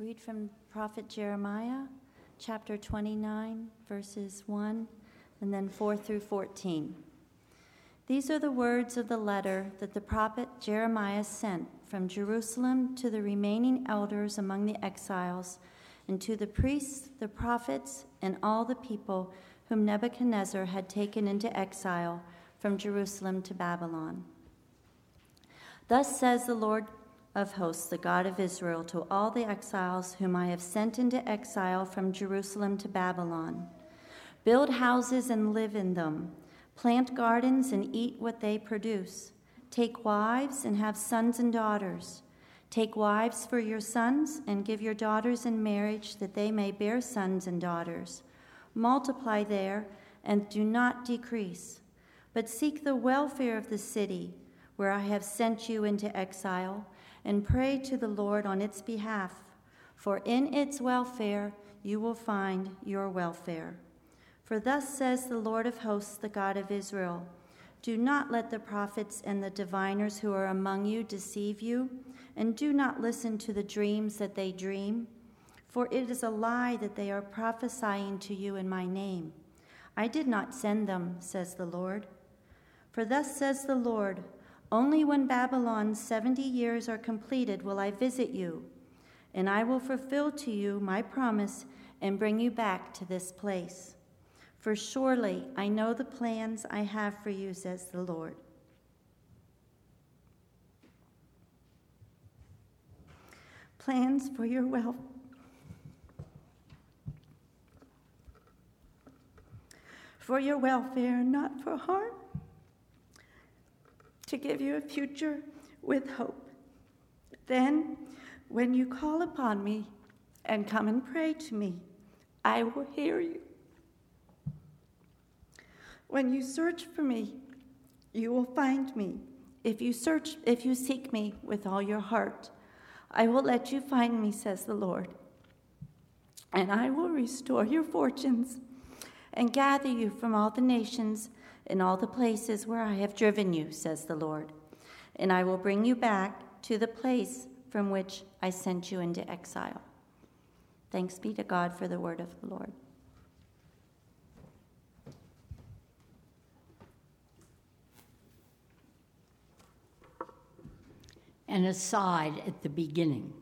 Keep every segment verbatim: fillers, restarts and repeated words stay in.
Read from Prophet Jeremiah, chapter twenty-nine, verses one, and then four through fourteen. These are the words of the letter that the prophet Jeremiah sent from Jerusalem to the remaining elders among the exiles, and to the priests, the prophets, and all the people whom Nebuchadnezzar had taken into exile from Jerusalem to Babylon. Thus says the Lord of hosts, the God of Israel, to all the exiles whom I have sent into exile from Jerusalem to Babylon: build houses and live in them. Plant gardens and eat what they produce. Take wives and have sons and daughters. Take wives for your sons and give your daughters in marriage that they may bear sons and daughters. Multiply there and do not decrease, but seek the welfare of the city where I have sent you into exile, and pray to the Lord on its behalf, for in its welfare you will find your welfare. For thus says the Lord of hosts, the God of Israel: do not let the prophets and the diviners who are among you deceive you, and do not listen to the dreams that they dream, for it is a lie that they are prophesying to you in my name. I did not send them, says the Lord. For thus says the Lord: only when Babylon's seventy years are completed will I visit you, and I will fulfill to you my promise and bring you back to this place. For surely I know the plans I have for you, says the Lord. Plans for your wealth. For your welfare, not for harm, to give you a future with hope. Then, when you call upon me and come and pray to me, I will hear you. When you search for me, you will find me. If you search, if you seek me with all your heart, I will let you find me, says the Lord. And I will restore your fortunes and gather you from all the nations in all the places where I have driven you, says the Lord. And I will bring you back to the place from which I sent you into exile. Thanks be to God for the word of the Lord. An aside at the beginning.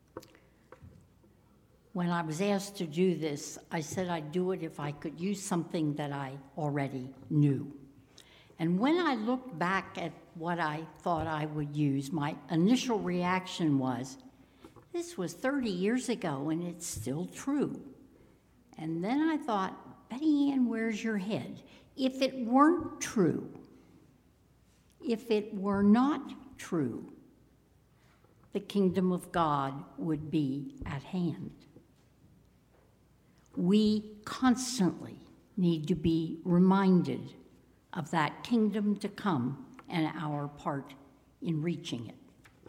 When I was asked to do this, I said I'd do it if I could use something that I already knew. And when I looked back at what I thought I would use, my initial reaction was, this was thirty years ago and it's still true. And then I thought, Betty Ann, where's your head? If it weren't true, if it were not true, the kingdom of God would be at hand. We constantly need to be reminded of that kingdom to come and our part in reaching it.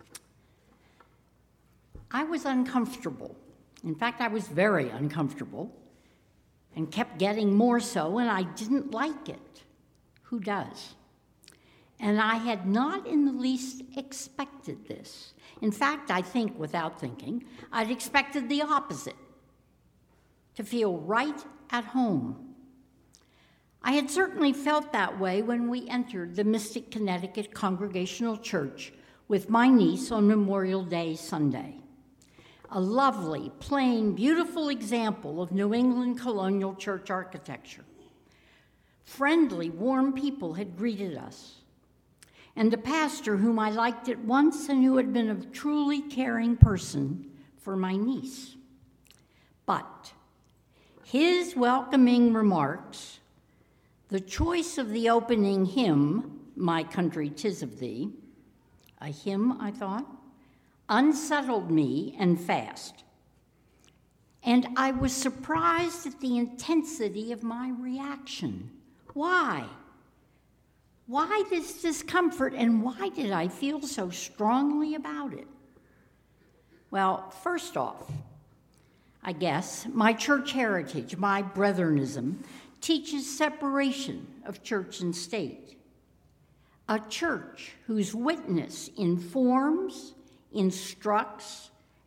I was uncomfortable. In fact, I was very uncomfortable and kept getting more so, and I didn't like it. Who does? And I had not in the least expected this. In fact, I think, without thinking, I'd expected the opposite, to feel right at home. I had certainly felt that way when we entered the Mystic, Connecticut Congregational Church with my niece on Memorial Day Sunday. A lovely, plain, beautiful example of New England colonial church architecture. Friendly, warm people had greeted us. And a pastor whom I liked at once and who had been a truly caring person for my niece. But his welcoming remarks, the choice of the opening hymn, My Country 'Tis of Thee, a hymn, I thought, unsettled me and fast. And I was surprised at the intensity of my reaction. Why? Why this discomfort, and why did I feel so strongly about it? Well, first off, I guess, my church heritage, my Bretheranism, teaches separation of church and state. A church whose witness informs, instructs,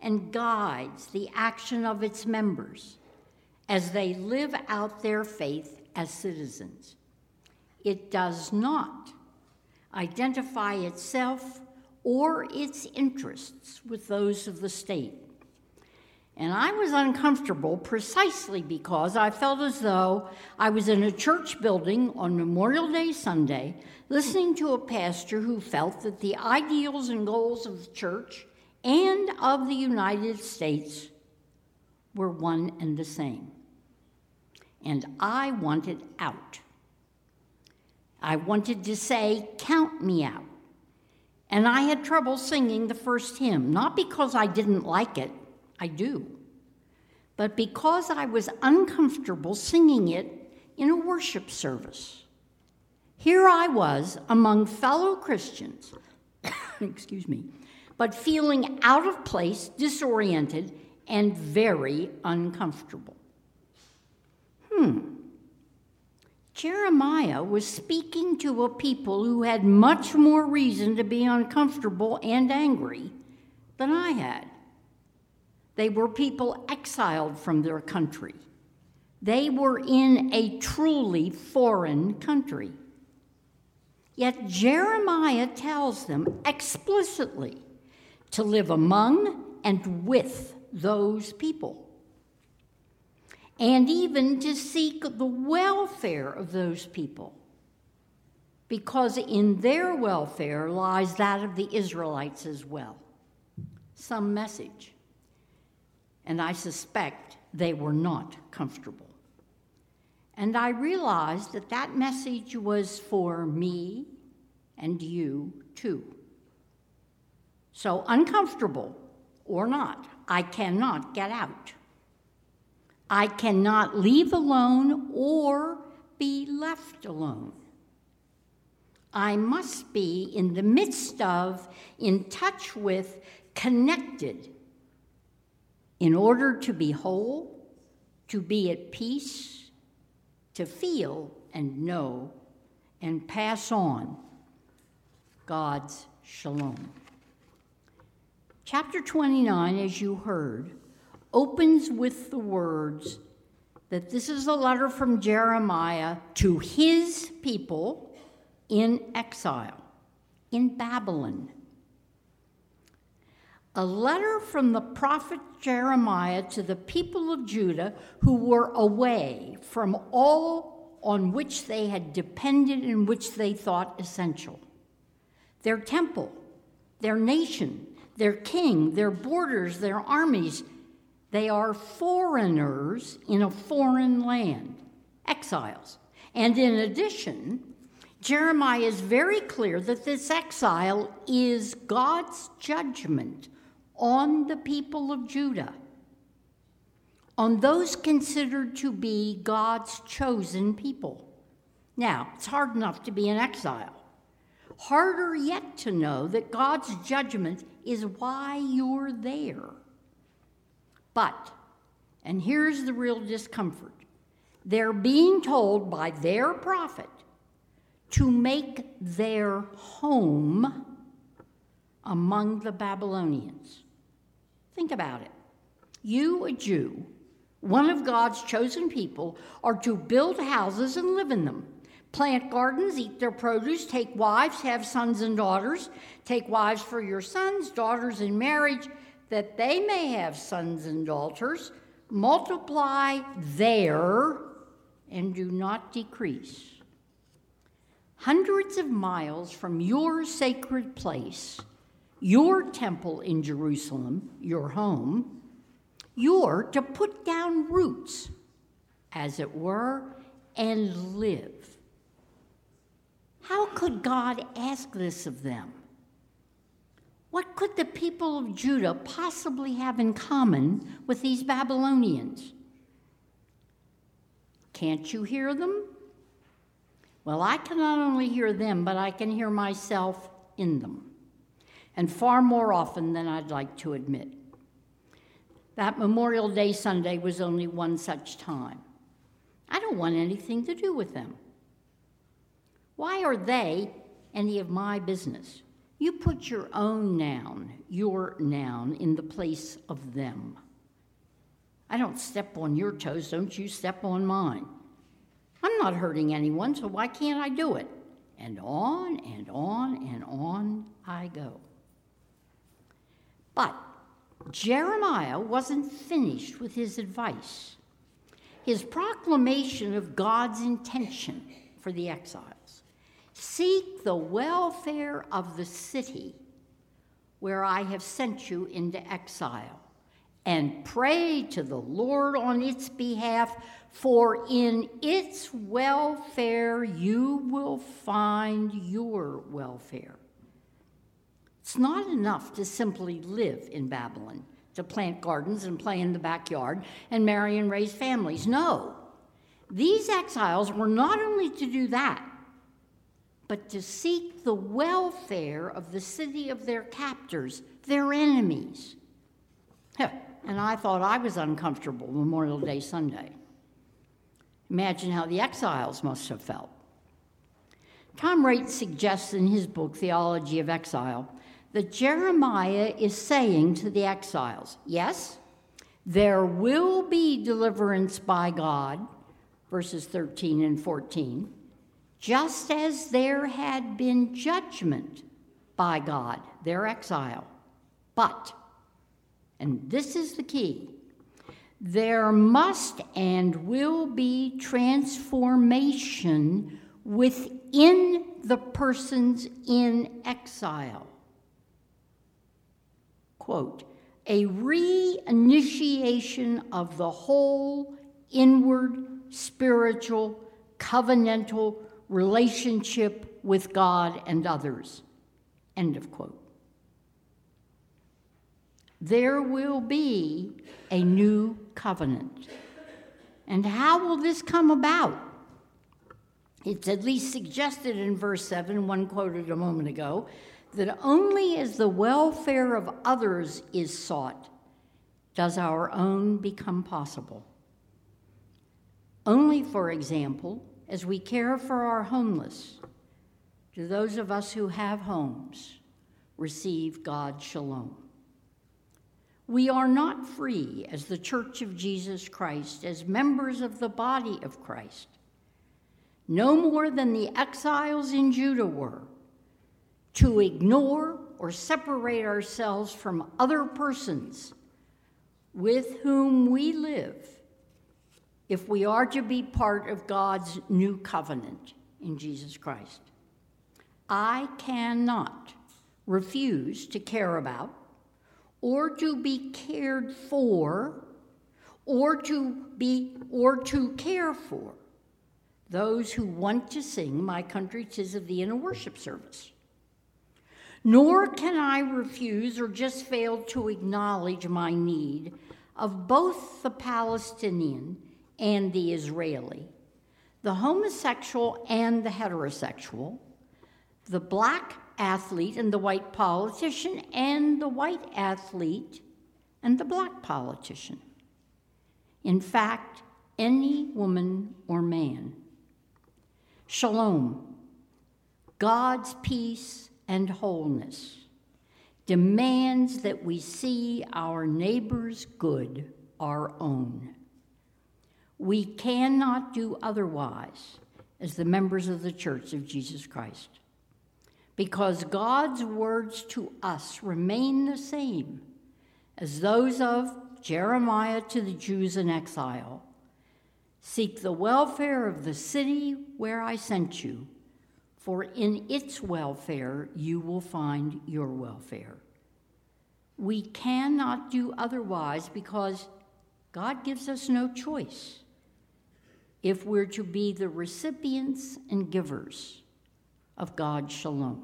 and guides the action of its members as they live out their faith as citizens. It does not identify itself or its interests with those of the state. And I was uncomfortable precisely because I felt as though I was in a church building on Memorial Day Sunday, listening to a pastor who felt that the ideals and goals of the church and of the United States were one and the same. And I wanted out. I wanted to say, "Count me out." And I had trouble singing the first hymn, not because I didn't like it, I do, but because I was uncomfortable singing it in a worship service. Here I was among fellow Christians, excuse me, but feeling out of place, disoriented, and very uncomfortable. Hmm. Jeremiah was speaking to a people who had much more reason to be uncomfortable and angry than I had. They were people exiled from their country. They were in a truly foreign country. Yet Jeremiah tells them explicitly to live among and with those people, and even to seek the welfare of those people, because in their welfare lies that of the Israelites as well. Some message. And I suspect they were not comfortable. And I realized that that message was for me and you too. So uncomfortable or not, I cannot get out. I cannot leave alone or be left alone. I must be in the midst of, in touch with, connected in order to be whole, to be at peace, to feel and know and pass on God's shalom. Chapter twenty-nine, as you heard, opens with the words that this is a letter from Jeremiah to his people in exile, in Babylon. A letter from the prophet Jeremiah to the people of Judah who were away from all on which they had depended and which they thought essential. Their temple, their nation, their king, their borders, their armies. They are foreigners in a foreign land, exiles. And in addition, Jeremiah is very clear that this exile is God's judgment on the people of Judah, on those considered to be God's chosen people. Now, it's hard enough to be in exile. Harder yet to know that God's judgment is why you're there. But, and here's the real discomfort, they're being told by their prophet to make their home among the Babylonians. Think about it. You, a Jew, one of God's chosen people, are to build houses and live in them, plant gardens, eat their produce, take wives, have sons and daughters, take wives for your sons, daughters in marriage, that they may have sons and daughters, multiply there and do not decrease. Hundreds of miles from your sacred place, your temple in Jerusalem, your home, you're to put down roots, as it were, and live. How could God ask this of them? What could the people of Judah possibly have in common with these Babylonians? Can't you hear them? Well, I can not only hear them, but I can hear myself in them, and far more often than I'd like to admit. That Memorial Day Sunday was only one such time. I don't want anything to do with them. Why are they any of my business? You put your own noun, your noun, in the place of them. I don't step on your toes, don't you step on mine. I'm not hurting anyone, so why can't I do it? And on and on and on I go. But Jeremiah wasn't finished with his advice. His proclamation of God's intention for the exiles. Seek the welfare of the city where I have sent you into exile, and pray to the Lord on its behalf, for in its welfare you will find your welfare. It's not enough to simply live in Babylon, to plant gardens and play in the backyard and marry and raise families. No, these exiles were not only to do that, but to seek the welfare of the city of their captors, their enemies. And I thought I was uncomfortable Memorial Day Sunday. Imagine how the exiles must have felt. Tom Wright suggests in his book, Theology of Exile, that Jeremiah is saying to the exiles, yes, there will be deliverance by God, verses thirteen and fourteen, just as there had been judgment by God, their exile. But, and this is the key, there must and will be transformation within the persons in exile. Quote, a reinitiation of the whole inward, spiritual, covenantal relationship with God and others. End of quote. There will be a new covenant. And how will this come about? It's at least suggested in verse seven, one quoted a moment ago, that only as the welfare of others is sought does our own become possible. Only, for example, as we care for our homeless, do those of us who have homes receive God's shalom. We are not free as the Church of Jesus Christ, as members of the body of Christ, no more than the exiles in Judah were, to ignore or separate ourselves from other persons with whom we live if we are to be part of God's new covenant in Jesus Christ. I cannot refuse to care about or to be cared for or to be or to care for those who want to sing My Country 'Tis of Thee in a worship service. Nor can I refuse or just fail to acknowledge my need of both the Palestinian and the Israeli, the homosexual and the heterosexual, the black athlete and the white politician, and the white athlete and the black politician. In fact, any woman or man. Shalom, God's peace and wholeness, demands that we see our neighbor's good our own. We cannot do otherwise as the members of the Church of Jesus Christ, because God's words to us remain the same as those of Jeremiah to the Jews in exile. Seek the welfare of the city where I sent you, for in its welfare you will find your welfare. We cannot do otherwise because God gives us no choice if we're to be the recipients and givers of God's shalom.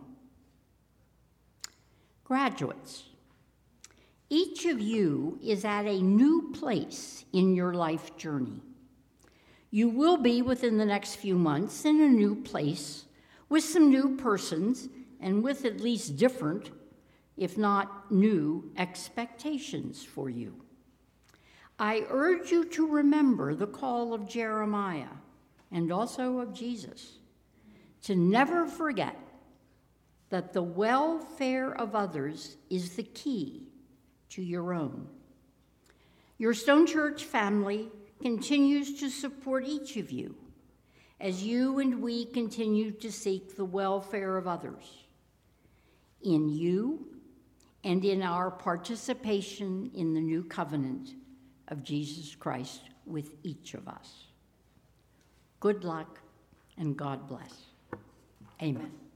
Graduates, each of you is at a new place in your life journey. You will be within the next few months in a new place with some new persons and with at least different, if not new, expectations for you. I urge you to remember the call of Jeremiah and also of Jesus, to never forget that the welfare of others is the key to your own. Your Stone Church family continues to support each of you as you and we continue to seek the welfare of others, in you and in our participation in the new covenant of Jesus Christ with each of us. Good luck and God bless. Amen.